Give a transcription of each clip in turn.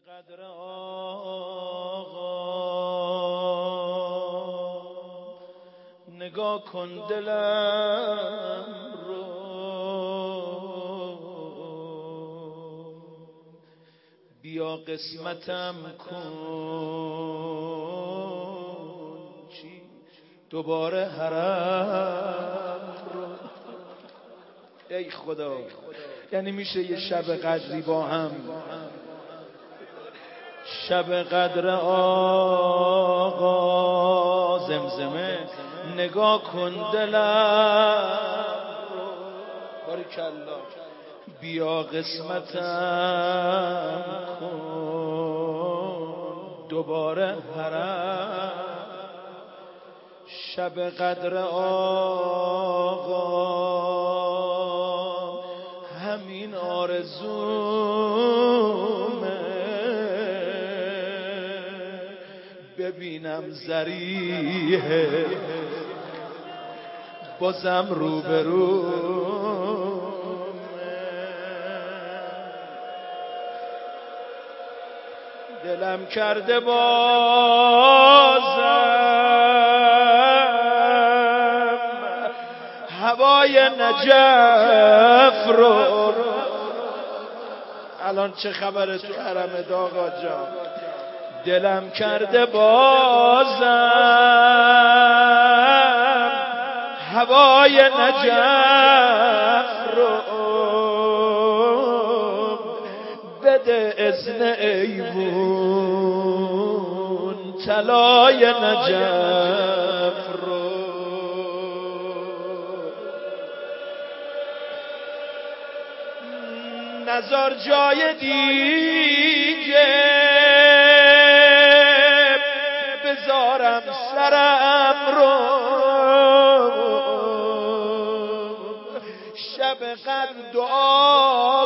قدر آقا نگاه کن دلم رو، بیا قسمتم کن چی دوباره حرم رو. ای خدا، یعنی میشه یه شب قدری با هم، شب قدر آقا زمزمه نگاه کن دلم رو، باریکالله بیا قسمتم کن دوباره حرم. شب قدر آقا همین آرزومه، ببینم ذریحه بازم روبرومه. دلم کرده بازم هوای نجف رو. الان چه خبره تو حرم آقا جان؟ دلم کرده بازم هوای نجف رو، بده اذن ایوون طلای نجف رو. نزار جای دیگه بذارم سرم رو، شب قدر دعا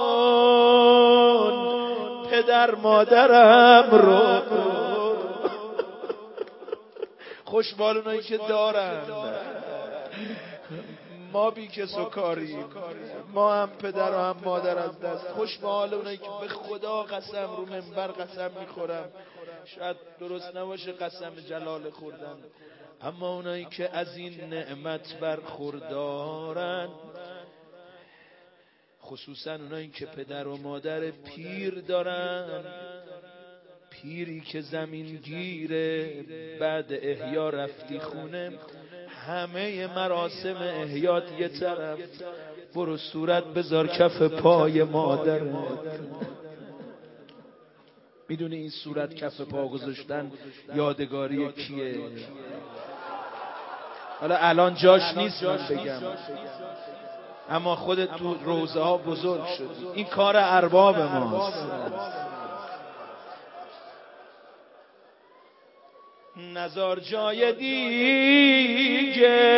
کن پدر مادرم رو. خوشبال اونایی که دارن، ما بی کس و کاریم، ما هم پدر و هم مادر از دست. خوشبال اونایی که به خدا قسم رو منبر قسم میخورم، شاید درست نباشه قسم جلال خوردن، اما اونایی که از این نعمت برخوردارن، خصوصا اونایی که پدر و مادر پیر دارن، پیری که زمین گیره، بعد احیا رفتی خونه، همه مراسم احیات یه طرف، برو صورت بذار کف پای مادر. میدونی این صورت کف پا گذاشتن یادگاری کیه؟ حالا الان جاش نیست من بگم، اما خودت تو روزه ها بزرگ شدی، این کار ارباب ماست. نزار جای دیگه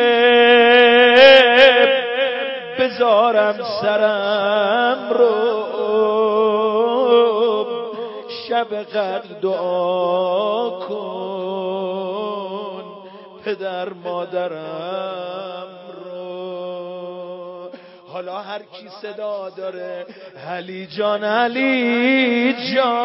بذارم سرم رو، شب قدر دعا کن پدر مادرم رو. حالا هر کی صدا داره علی جان علی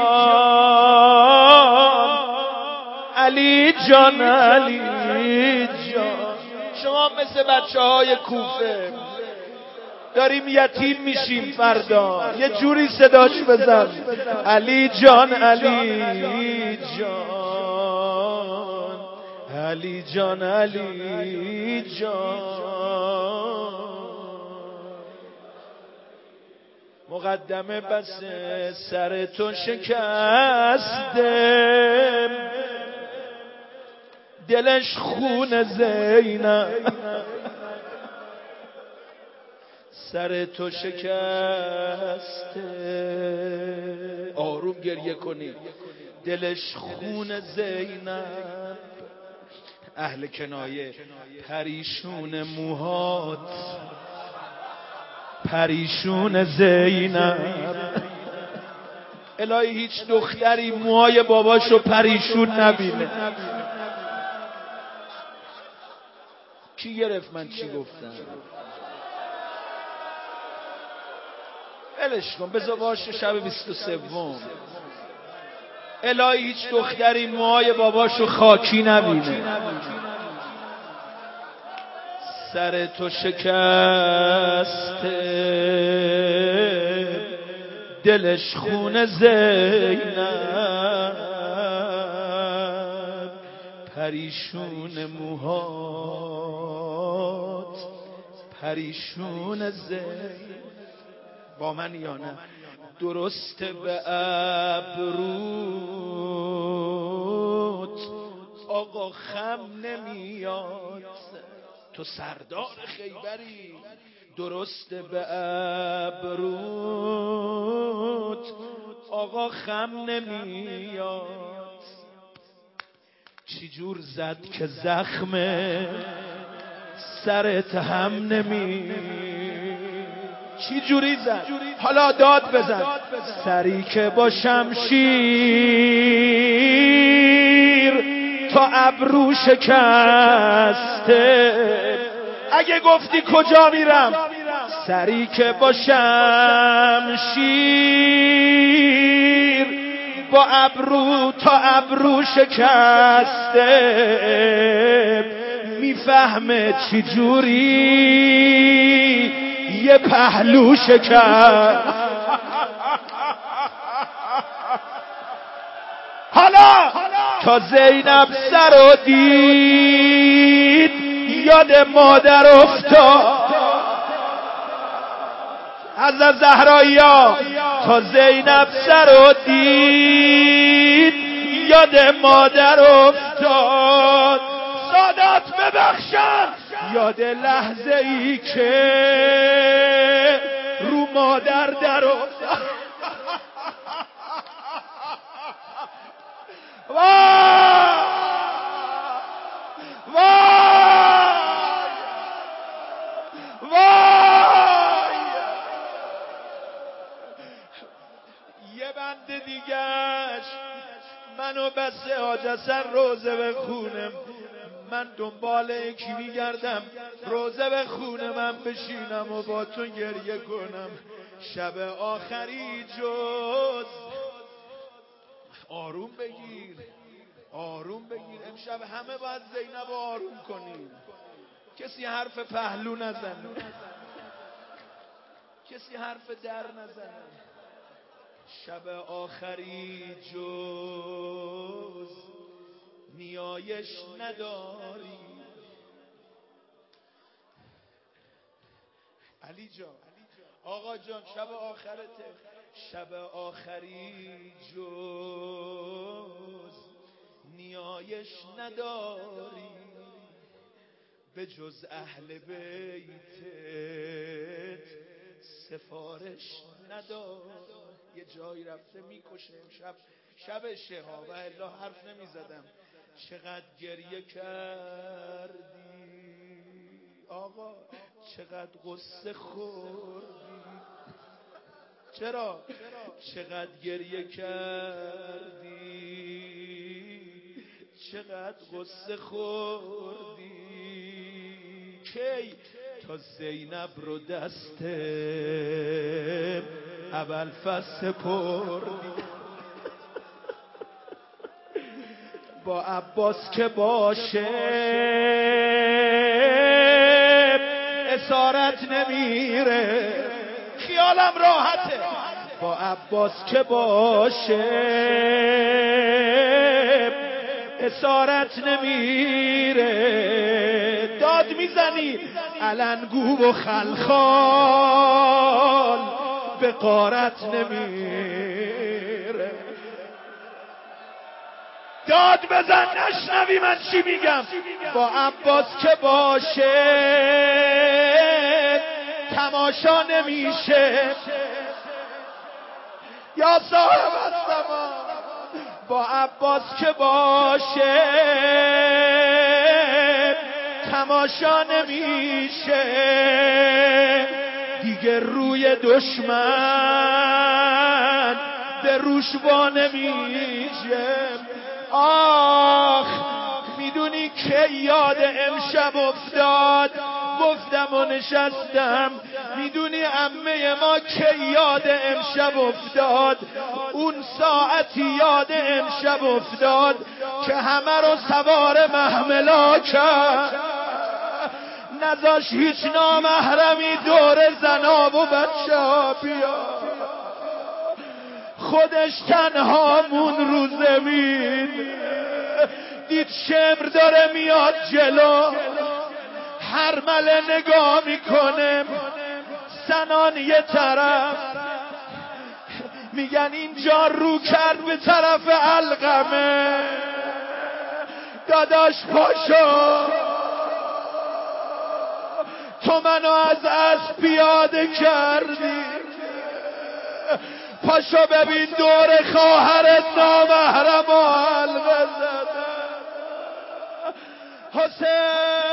جان علی جان علی جان. شما مثل بچه های کوفه داریم یتیم میشیم، فردا یه جوری صداش بزن علی جان علی جان علی جان علی جان. مقدمه بس سر تو شکسته، دلش خون زینب سر تو شکسته. آروم گریه کنی، دلش خون زینب. اهل کنایه پریشون موهات، پریشون زینب. الهی هیچ دختری موهای باباشو پریشون نبینه. کی گرفت من چی گفتم؟ ولش کن، بذار باشه شب 23. الهی هیچ دختری موهای باباشو خاکی نبینه. سر تو شکسته دلش خون زینب، پریشون موهات پریشون زینب. با من یا نه؟ درسته به ابروت آقا خم نمیاد، تو سردار خیبری. درسته به ابروت آقا خم نمیاد، چی جور زد که زخمه سرت هم چی جوری زد؟ حالا داد بزن. سری که با شمشیر تا ابرو شکسته. اگه گفتی کجا میرم؟ سری که با شمشیر با ابرو تا ابرو شکسته، میفهمه چی جوری یه پهلو شکست. حالا تا زینب سر دید یاد مادر افتاد. حضرت زهرا تا زینب سر دید یاد مادر افتاد. سادات ببخشن یاد لحظه ای که رو مادر در افتاد. وای وای وای. یه بند دیگهش منو بس حاج حسن روزه بخونم. من دنبال یکی میگردم روزه بخونه من بشینم و با تو گریه کنم. شب آخری جز آروم بگیر آروم بگیر. امشب همه باید زینب آروم کنیم. کسی حرف پهلو نزنه، کسی حرف در نزنه. شب آخری جز نیایش نداری. علی جان آقا جان شب آخرته. شب آخری جز نیایش نداری، به جز اهل بیتت سفارش نداری. یه جایی رفته میکشه امشب شبشه ها و الا حرف نمیزدم. چقدر گریه کردی آقا، چقدر غصه خوردی. چرا؟ چقدر گریه کردی، چقدر غصه خوردی. کی تا زینب رو دست ابوالفضل سپردی. با عباس که باشه اسارت نمیره، خیالم راحته. با عباس که باشه اسارت نمیره. داد میزنی علنگو و خلخال به غارت نمیره. داد بزن نشنوی من چی میگم. با عباس که باشه تماشا نمیشه. یا صاحب الزمان با عباس که باشه تماشا نمیشه. دیگه روی دشمن به روشوا نمیشه. آخ میدونی که یاد امشب افتاد؟ گفتم و نشستم. میدونی عمه ما که یاد امشب افتاد؟ اون ساعتی یاد امشب افتاد که همه رو سوار محملا کرد، نذاش هیچ نامحرمی دور زنا و بچه ها بیا، خودش تنها مون رو زمین. دید شمر داره میاد جلو، هرمله نگاه میکنه، سنان یه طرف، میگن اینجا رو کرد به طرف علقمه. داداش پاشو، تو منو از اسب پیاده کردی، پاشو ببین دور خواهرت نامحرم و حلقه زدن. حسین